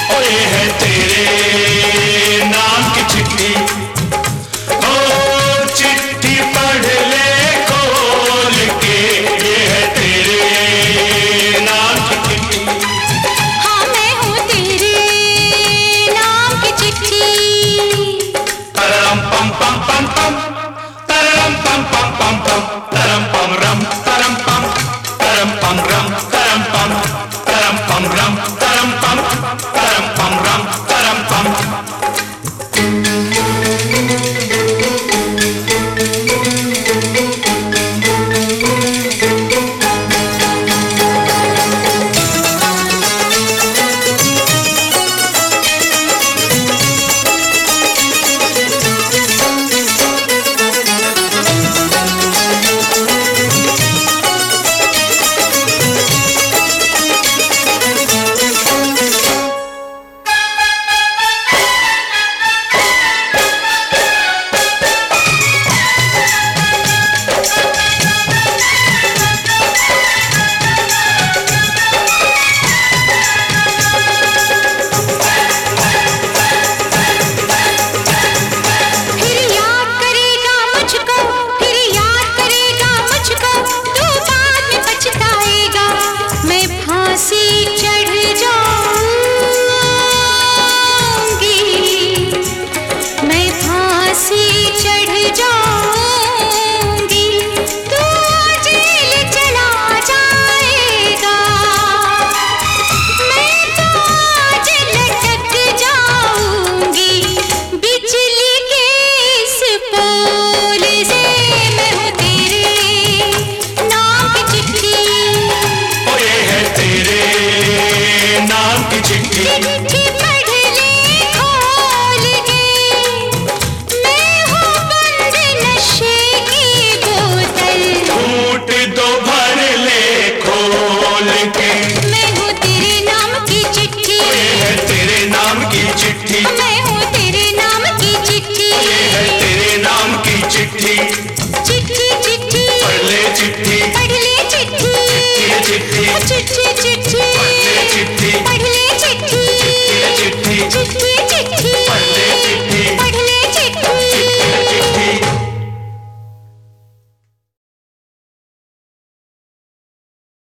ओ ये है तेरे नाम की चिट्ठी, ओ चिट्ठी पढ़ ले खोल के, ये है तेरे नाम की चिट्ठी। हाँ मैं हूँ तेरे नाम की चिट्ठी। तरम पम पम पम पम, तरम पम पम पम पम, तरम पम रम, तरम पम, तरम पम रम, तरम पम, तरम पम रम, तरम पम, तरम पम रम, तरम पम। चिट्ठी, मैं हूँ तेरे नाम की चिट्ठी। ये है तेरे नाम की चिट्ठी। चिट्ठी चिट्ठी पढ़ ले चिट्ठी, पढ़ ले चिट्ठी, चिट्ठी चिट्ठी चिट्ठी चिट्ठी।